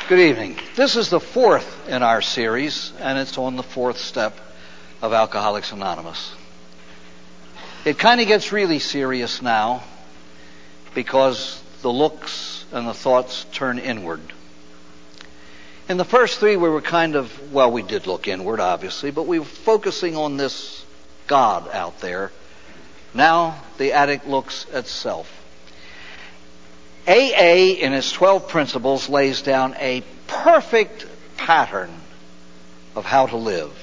Good evening. This is the fourth in our series, and it's on the fourth step of Alcoholics Anonymous. It kind of gets really serious now because the looks and the thoughts turn inward. In the first three, we were we did look inward, obviously, but we were focusing on this God out there. Now the addict looks at self. AA, in its 12 principles, lays down a perfect pattern of how to live.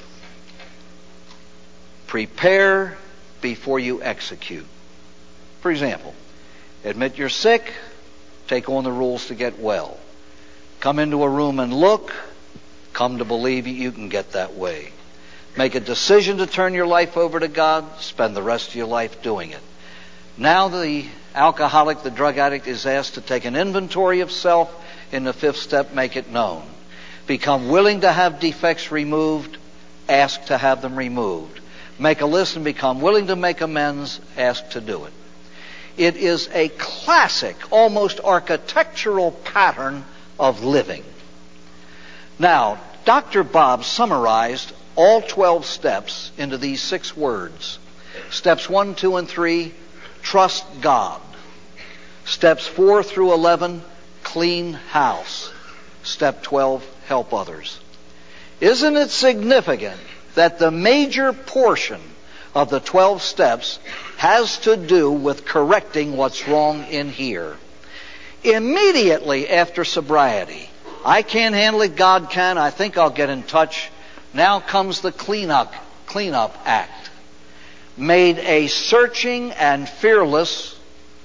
Prepare before you execute. For example, admit you're sick, take on the rules to get well. Come into a room and look, come to believe you can get that way. Make a decision to turn your life over to God, spend the rest of your life doing it. Now the alcoholic, the drug addict, is asked to take an inventory of self. In the fifth step, make it known. Become willing to have defects removed, ask to have them removed. Make a list and become willing to make amends, ask to do it. It is a classic, almost architectural pattern of living. Now, Dr. Bob summarized all 12 steps into these 6 words. Steps 1, 2, and 3, trust God. Steps 4 through 11, clean house. Step 12, help others. Isn't it significant that the major portion of the 12 steps has to do with correcting what's wrong in here? Immediately after sobriety, I can't handle it, God can, I think I'll get in touch. Now comes the cleanup act. Made a searching and fearless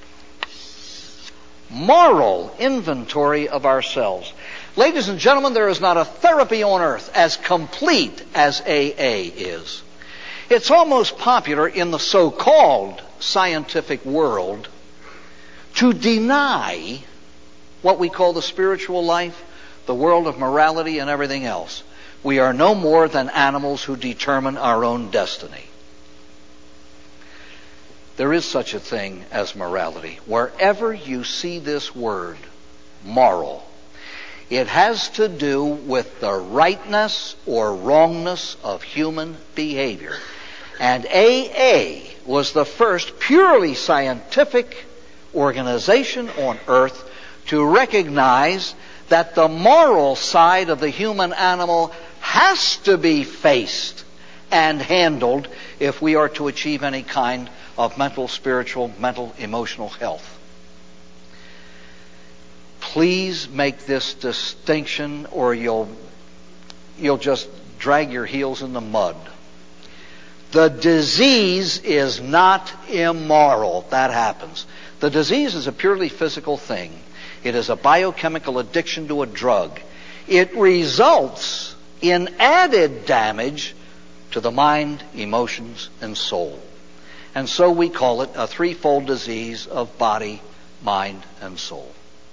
moral inventory of ourselves. Ladies and gentlemen, there is not a therapy on earth as complete as AA is. It's almost popular in the so-called scientific world to deny what we call the spiritual life, the world of morality and everything else. We are no more than animals who determine our own destiny. There is such a thing as morality. Wherever you see this word, moral, it has to do with the rightness or wrongness of human behavior. And AA was the first purely scientific organization on earth to recognize that the moral side of the human animal has to be faced and handled if we are to achieve any kind of mental, spiritual, mental, emotional health. Please make this distinction or you'll just drag your heels in the mud. The disease is not immoral. That happens. The disease is a purely physical thing. It is a biochemical addiction to a drug. It results in added damage to the mind, emotions, and soul. And so we call it a threefold disease of body, mind, and soul.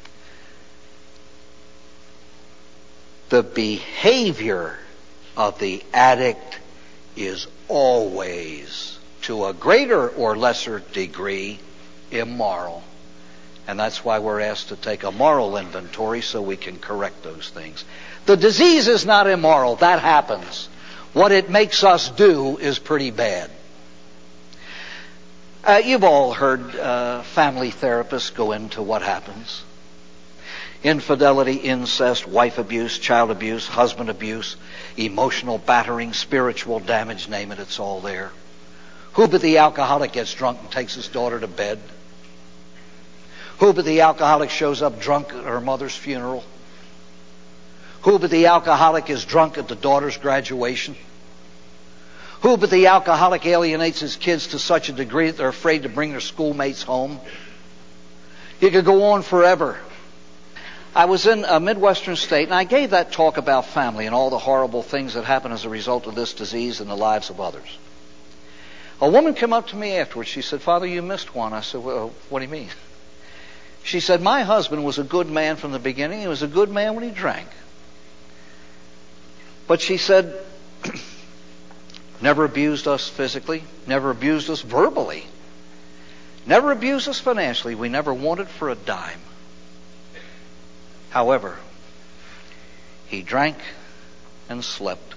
The behavior of the addict is always, to a greater or lesser degree, immoral. And that's why we're asked to take a moral inventory so we can correct those things. The disease is not immoral. That happens. What it makes us do is pretty bad. You've all heard family therapists go into what happens. Infidelity, incest, wife abuse, child abuse, husband abuse, emotional battering, spiritual damage, name it, it's all there. Who but the alcoholic gets drunk and takes his daughter to bed? Who but the alcoholic shows up drunk at her mother's funeral? Who but the alcoholic is drunk at the daughter's graduation? Who but the alcoholic alienates his kids to such a degree that they're afraid to bring their schoolmates home? You could go on forever. I was in a Midwestern state, and I gave that talk about family and all the horrible things that happen as a result of this disease in the lives of others. A woman came up to me afterwards. She said, "Father, you missed one." I said, "Well, what do you mean?" She said, "My husband was a good man from the beginning. He was a good man when he drank. But," she said, "never abused us physically, never abused us verbally, never abused us financially. We never wanted for a dime. However, He drank and slept.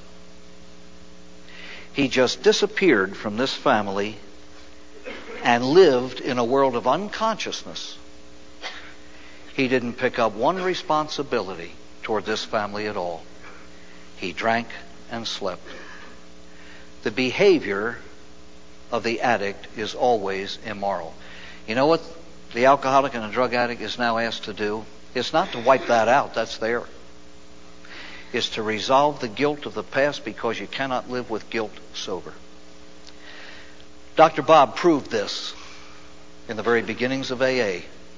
He just disappeared from this family and lived in a world of unconsciousness. He didn't pick up one responsibility toward this family at all. He drank and slept. The behavior of the addict is always immoral. You know what the alcoholic and the drug addict is now asked to do? It's not to wipe that out. That's there. It's to resolve the guilt of the past, because you cannot live with guilt sober. Dr. Bob proved this in the very beginnings of AA.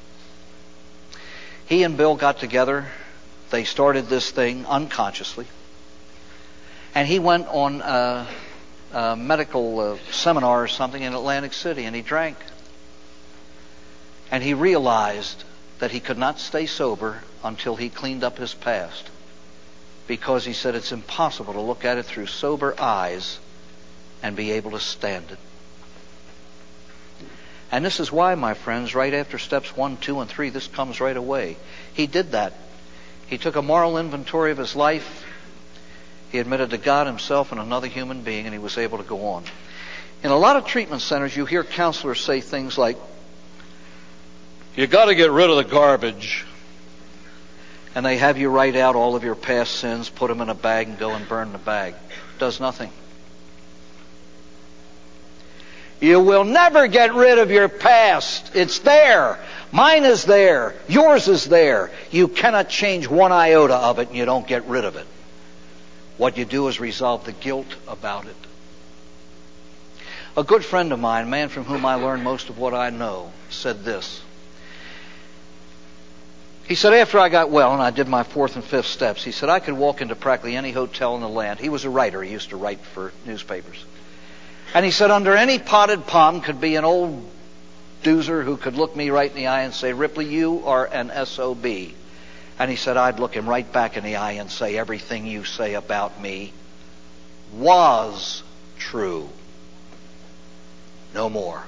He and Bill got together. They started this thing unconsciously. And he went on a medical seminar or something in Atlantic City, and he drank. And he realized that he could not stay sober until he cleaned up his past, because he said it's impossible to look at it through sober eyes and be able to stand it. And this is why, my friends, right after steps 1, 2, and 3, this comes right away. He did that. He took a moral inventory of his life. He admitted to God, himself, and another human being, and he was able to go on. In a lot of treatment centers, you hear counselors say things like, "You got to get rid of the garbage." And they have you write out all of your past sins, put them in a bag, and go and burn the bag. Does nothing. You will never get rid of your past. It's there. Mine is there. Yours is there. You cannot change one iota of it, and you don't get rid of it. What you do is resolve the guilt about it. A good friend of mine, a man from whom I learned most of what I know, said this. He said, after I got well and I did my 4th and 5th steps, he said, I could walk into practically any hotel in the land. He was a writer. He used to write for newspapers. And he said, under any potted palm could be an old doozer who could look me right in the eye and say, "Ripley, you are an SOB. And he said, I'd look him right back in the eye and say, everything you say about me was true. No more.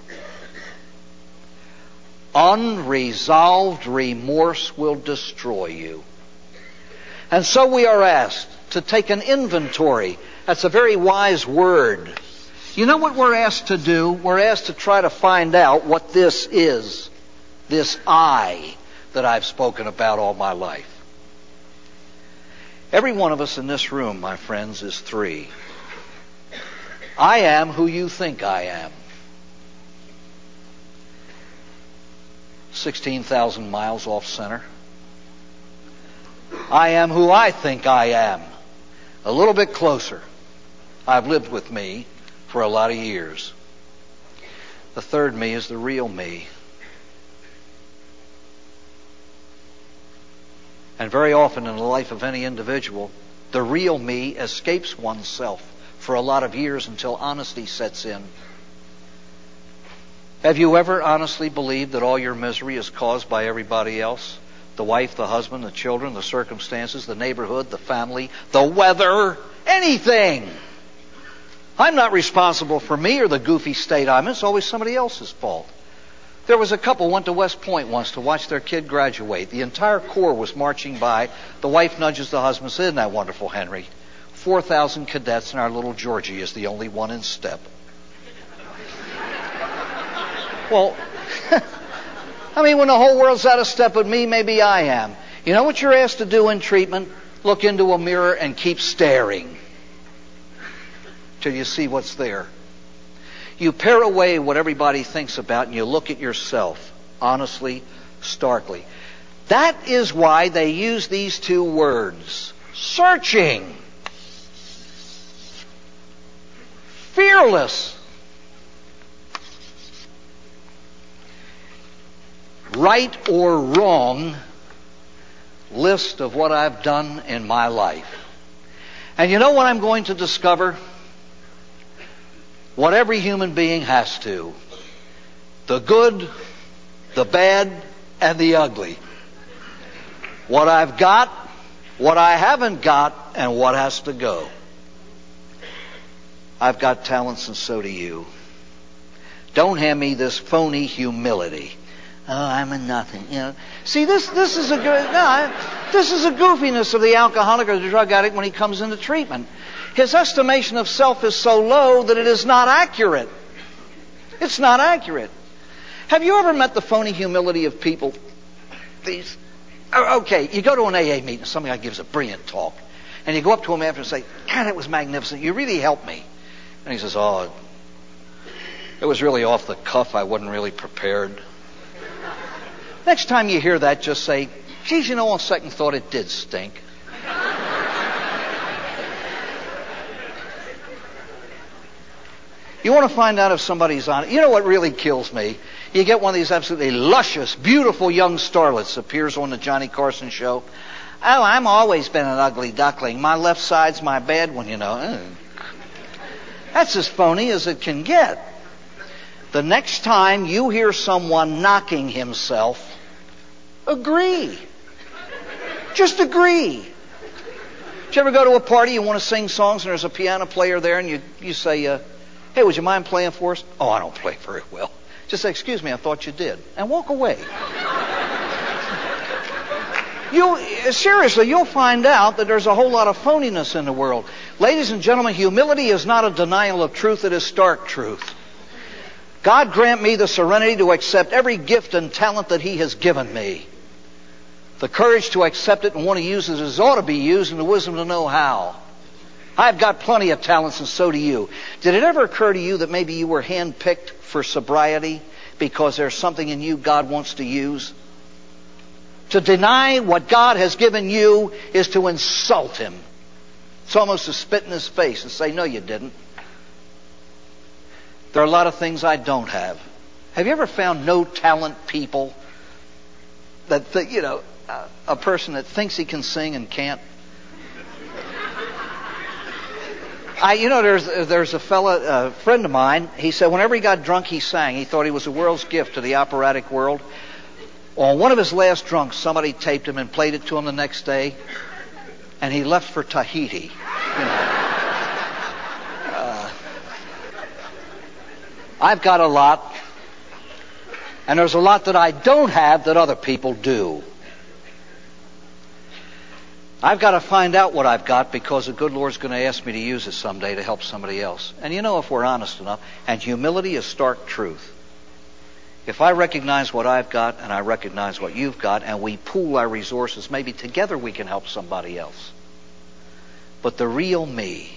Unresolved remorse will destroy you. And so we are asked to take an inventory. That's a very wise word. You know what we're asked to do? We're asked to try to find out what this is, this I that I've spoken about all my life. Every one of us in this room, my friends, is 3. I am who you think I am. 16,000 miles off center. I am who I think I am. A little bit closer. I've lived with me for a lot of years. The third me is the real me. And very often in the life of any individual, the real me escapes oneself for a lot of years until honesty sets in. Have you ever honestly believed that all your misery is caused by everybody else? The wife, the husband, the children, the circumstances, the neighborhood, the family, the weather, anything. I'm not responsible for me or the goofy state I'm in. It's always somebody else's fault. There was a couple went to West Point once to watch their kid graduate. The entire Corps was marching by. The wife nudges the husband and says, "Isn't that wonderful, Henry? 4,000 cadets and our little Georgie is the only one in step." Well, I mean, when the whole world's out of step with me, maybe I am. You know what you're asked to do in treatment? Look into a mirror and keep staring till you see what's there. You pare away what everybody thinks about and you look at yourself honestly, starkly. That is why they use these 2 words. Searching. Fearless. Right or wrong list of what I've done in my life. And you know what I'm going to discover? What every human being has to. The good, the bad, and the ugly. What I've got, what I haven't got, and what has to go. I've got talents and so do you. Don't hand me this phony humility. Oh, I'm a nothing. You know. See, this is a good. No, This is the goofiness of the alcoholic or the drug addict when he comes into treatment. His estimation of self is so low that it is not accurate. It's not accurate. Have you ever met the phony humility of people? Okay, you go to an AA meeting, some guy gives a brilliant talk, and you go up to him after and say, God, that was magnificent. You really helped me. And he says, oh, it was really off the cuff. I wasn't really prepared. Next time you hear that, just say, geez, on second thought, it did stink. You want to find out if somebody's on it. You know what really kills me? You get one of these absolutely luscious, beautiful young starlets appears on the Johnny Carson show. Oh, I'm always been an ugly duckling. My left side's my bad one, That's as phony as it can get. The next time you hear someone knocking himself, agree. Just agree. Did you ever go to a party, you want to sing songs, and there's a piano player there, and you say, hey, would you mind playing for us? Oh, I don't play very well. Just say, excuse me, I thought you did. And walk away. Seriously, you'll find out that there's a whole lot of phoniness in the world. Ladies and gentlemen, humility is not a denial of truth, it is stark truth. God grant me the serenity to accept every gift and talent that He has given me. The courage to accept it and want to use it as it ought to be used, and the wisdom to know how. I've got plenty of talents, and so do you. Did it ever occur to you that maybe you were handpicked for sobriety because there's something in you God wants to use? To deny what God has given you is to insult Him. It's almost to spit in His face and say, no, you didn't. There are a lot of things I don't have. Have you ever found no talent people that, a person that thinks he can sing and can't? There's a friend of mine, he said whenever he got drunk, he sang. He thought he was the world's gift to the operatic world. On one of his last drunks, somebody taped him and played it to him the next day, and he left for Tahiti. I've got a lot, and there's a lot that I don't have that other people do. I've got to find out what I've got because the good Lord's going to ask me to use it someday to help somebody else. And if we're honest enough, and humility is stark truth. If I recognize what I've got and I recognize what you've got and we pool our resources, maybe together we can help somebody else. But the real me,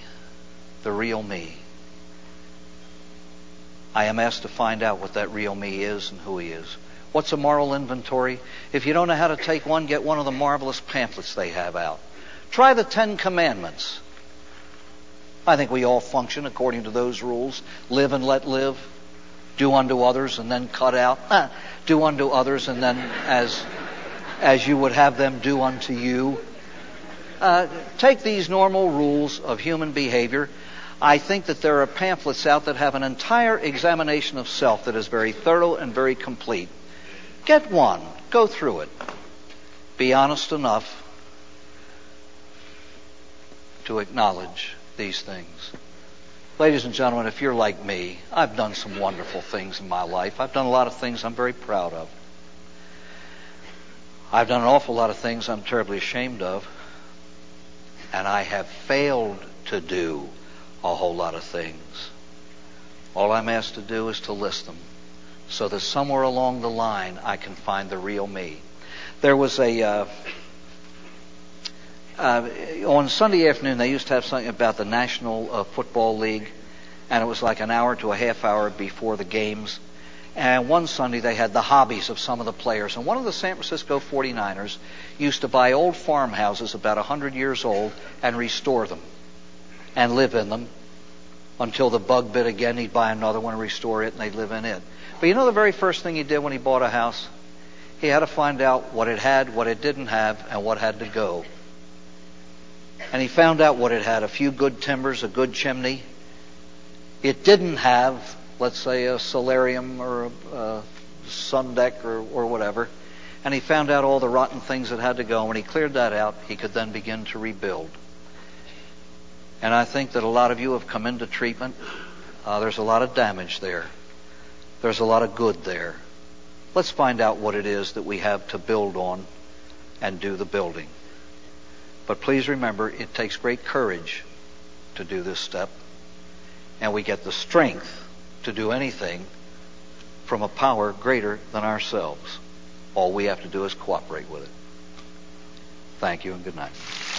I am asked to find out what that real me is and who he is. What's a moral inventory? If you don't know how to take one, get one of the marvelous pamphlets they have out. Try the 10 Commandments. I think we all function according to those rules. Live and let live. Do unto others and then cut out. Do unto others and then as you would have them do unto you. Take these normal rules of human behavior. I think that there are pamphlets out that have an entire examination of self that is very thorough and very complete. Get one. Go through it. Be honest enough to acknowledge these things. Ladies and gentlemen, if you're like me, I've done some wonderful things in my life. I've done a lot of things I'm very proud of. I've done an awful lot of things I'm terribly ashamed of. And I have failed to do a whole lot of things. All I'm asked to do is to list them so that somewhere along the line I can find the real me. There was on Sunday afternoon they used to have something about the National Football League, and it was like an hour to a half hour before the games. And one Sunday they had the hobbies of some of the players. And one of the San Francisco 49ers used to buy old farmhouses about 100 years old and restore them and live in them until the bug bit again. He'd buy another one and restore it, and they'd live in it. But the very first thing he did when he bought a house, he had to find out what it had, what it didn't have, and what had to go. And he found out what it had: a few good timbers, a good chimney. It didn't have, let's say, a solarium or a sun deck or whatever. And he found out all the rotten things that had to go. When he cleared that out, he could then begin to rebuild. And I think that a lot of you have come into treatment. There's a lot of damage there. There's a lot of good there. Let's find out what it is that we have to build on and do the building. But please remember, it takes great courage to do this step, and we get the strength to do anything from a power greater than ourselves. All we have to do is cooperate with it. Thank you and good night.